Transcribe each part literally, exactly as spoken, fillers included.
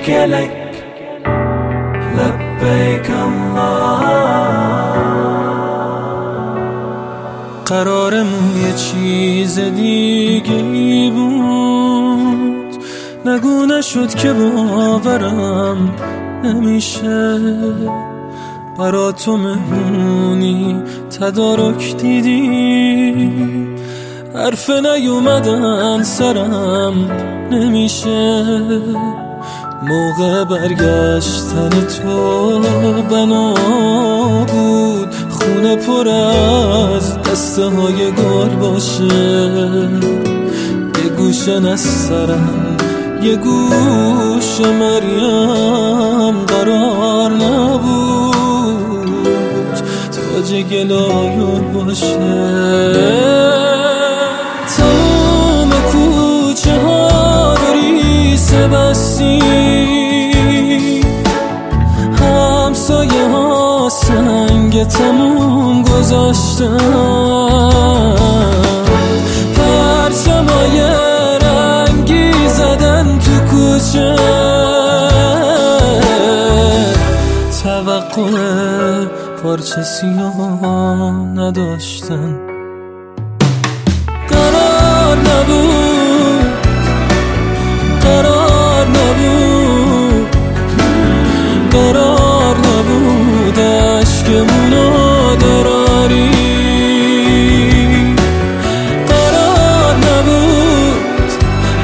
لبيك لك لبيك الله. قرارمون یه چیز دیگه ای بود، نگو نشد که باورم نمیشه. برا تو مهمونی تدارک دیدی، حرف نیومدن سرم نمیشه. موقع برگشتن تو بنا بود، خونه پر از دسته های گل باشه. یه گوشه نسترن یه گوشه مریم قرار نبود تاج گلایون باشه. تمام کوچه ها رو ریسه بستی، همسایه ها سنگ تموم گذاشتن، پرچمای رنگی زدن تو کوچه، توقع پارچه سیاه نداشتن. قرار نبود قرار نبود قرار نبود عشقمونو دراری. قرار نبود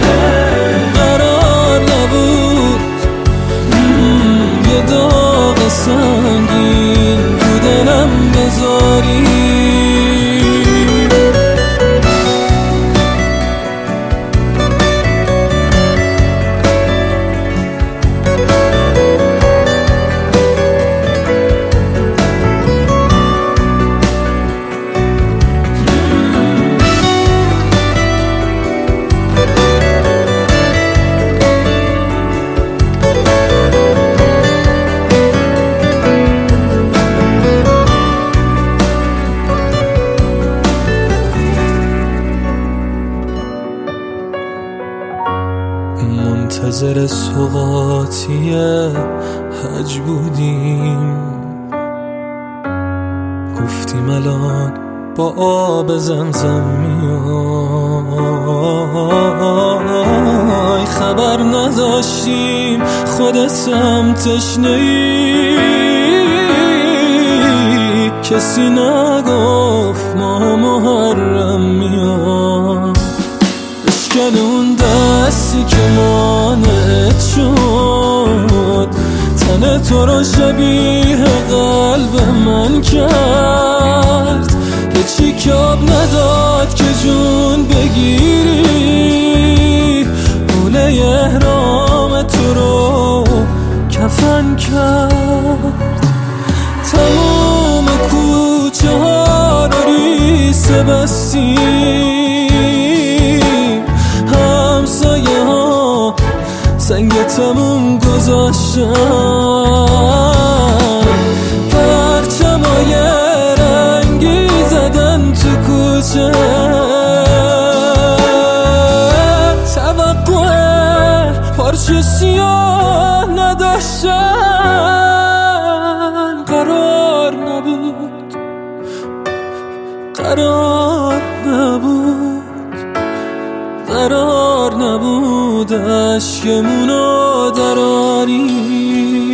قرار نبود یه داغ سنگین تو دلم بذاری. منتظر سوقاتی حج بودیم، گفتیم الان با آب زمزم میای. خبر نداشتیم خودتم تشنه‌ای، کسی نگفت ما محرم میای. اشکال اون دستی که مانت شد، تن تو رو شبیه قلب من کرد. یه چی که آب نداد که جون بگیری، حوله احرام تو رو کفن کرد. تمام کوچه ها رو ریسه بستی، همسایه ها سنگ تموم گذاشتن، پرچمای رنگی زدن تو کوچه، توقع پارچه سیاه نداشتن. قرار نبود قرار نبود قرار نبود عشقمونو دراری.